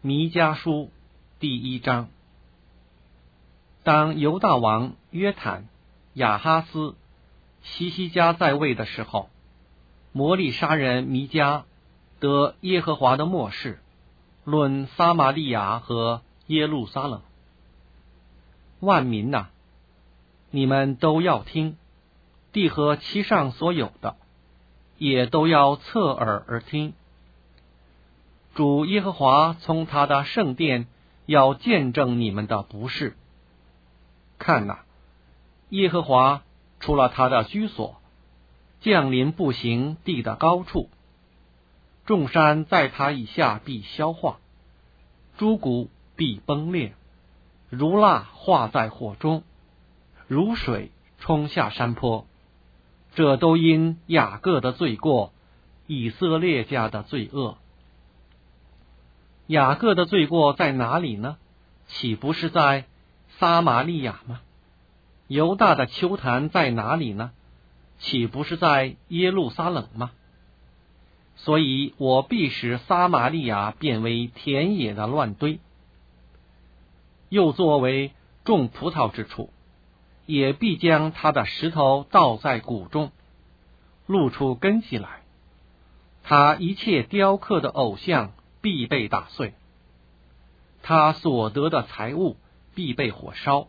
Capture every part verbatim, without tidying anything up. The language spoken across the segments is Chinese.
弥迦书第一章。当犹大王约坦、亚哈斯、希西家在位的时候，摩利沙人弥迦得耶和华的默示，论撒玛利亚和耶路撒冷。万民哪、啊，你们都要听，地和其上所有的，也都要侧耳而听。主耶和华从他的圣殿要见证你们的不是。看哪、啊，耶和华除了他的居所，降临步行地的高处，众山在他以下必消化，诸谷必崩裂，如蜡化在火中，如水冲下山坡。这都因雅各的罪过，以色列家的罪恶。雅各的罪过在哪里呢？岂不是在撒玛利亚吗？犹大的丘坛在哪里呢？岂不是在耶路撒冷吗？所以我必使撒玛利亚变为田野的乱堆，又作为种葡萄之处，也必将他的石头倒在谷中，露出根基来。他一切雕刻的偶像必被打碎，他所得的财物必被火烧，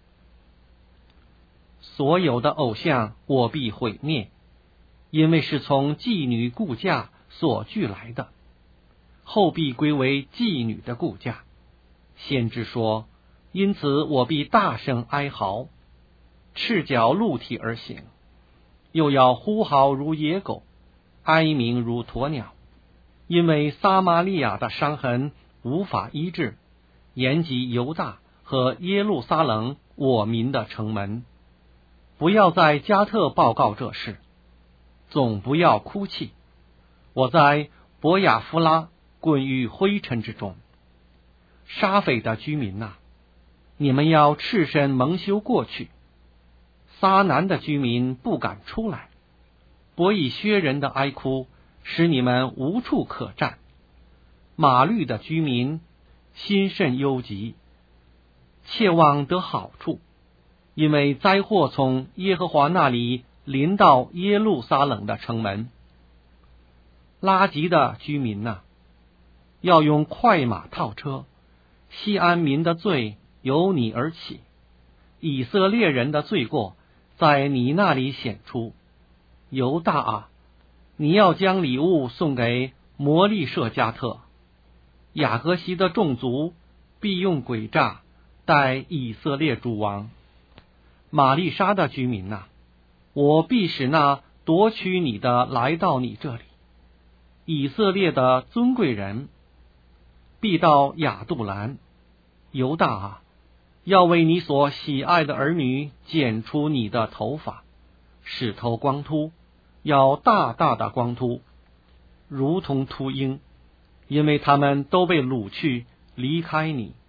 所有的偶像我必毁灭，因为是从妓女雇价所聚来的，后必归为妓女的雇价。先知说，因此我必大声哀嚎，赤脚露体而行，又要呼嚎如野狗，哀鸣如鸵鸟，因为撒玛利亚的伤痕无法医治，延及犹大和耶路撒冷我民的城门。不要在加特报告这事，总不要哭泣。我在伯亚夫拉滚于灰尘之中。沙斐的居民哪、啊，你们要赤身蒙羞过去。撒南的居民不敢出来。伯以薛人的哀哭使你们无处可站。马律的居民心甚忧急，切望得好处，因为灾祸从耶和华那里临到耶路撒冷的城门。拉吉的居民哪、啊，要用快马套车。西安民的罪由你而起，以色列人的罪过在你那里显出。犹大啊，你要将礼物送给摩利舍加特。雅各西的众族必用诡诈待以色列诸王。玛利沙的居民哪、啊，我必使那夺取你的来到你这里。以色列的尊贵人必到亚杜兰。犹大啊，要为你所喜爱的儿女剪出你的头发，使头光秃，要大大的光秃，如同秃鹰，因为他们都被掳去离开你。